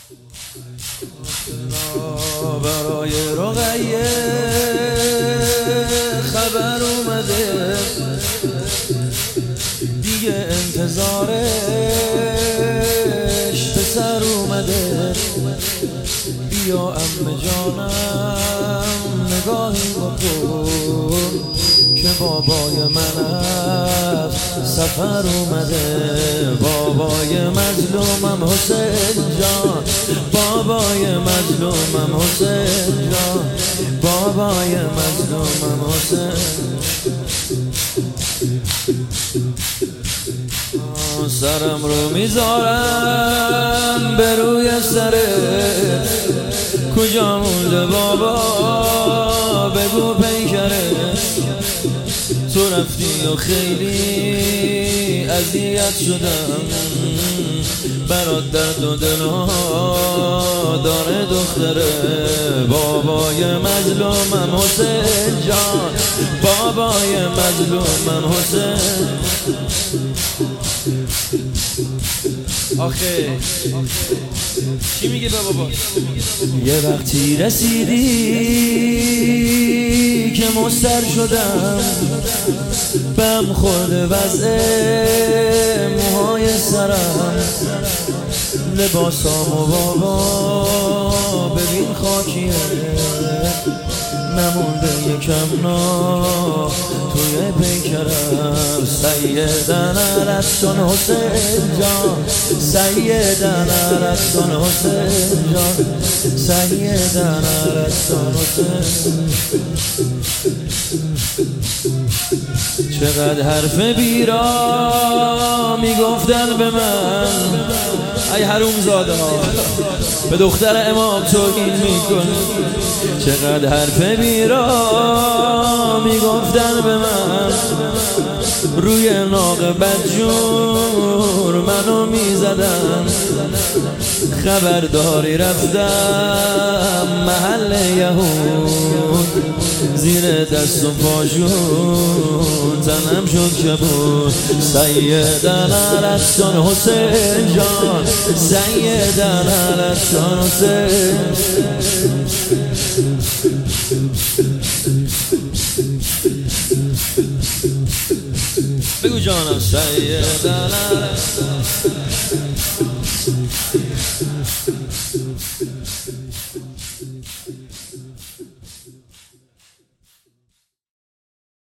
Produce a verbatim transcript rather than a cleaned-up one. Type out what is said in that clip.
برای رقیه خبر اومده دیگه انتظارش به سر اومده. بیا عمه جانم نگاهی بکن که بابای من از سفر اومده. بابای مظلومم حسین جان، بابای مظلومم حسین جان، بابای مظلومم حسین. سرم رو میذارم به روی سرت، کجا مونده بابا بگو پیکره. تو رفتی و خیلی اذیت شدم، برات درد و دلها داره دختره. بابای مظلومم حسین جان، بابای مظلومم حسین. آخه چی میگه به بابا؟ یه وقتی رسیدی که مستر شدم، بهم خورده وضع موهای سرم. لباسامو بابا ببین خاکیه، نمونده یکم نا توی پیکرم. سیدن رفتن حسین جان، سیدن رفتن حسین جان، سیدن رفتن حسین. چقدر حرف بیرا میگفتن به من، ای حروم زاده ها به دختر امام توهین میکن. چقدر حرف بیرا میگفتن به من، روی ناق بدجور منو میزدن. خبرداری رفتم محل یهود، زیر دست و پاشون تنم شد کبود. سیدن رفتن حسین جان، سیدن رفتن حسین. بگو جانم سیدن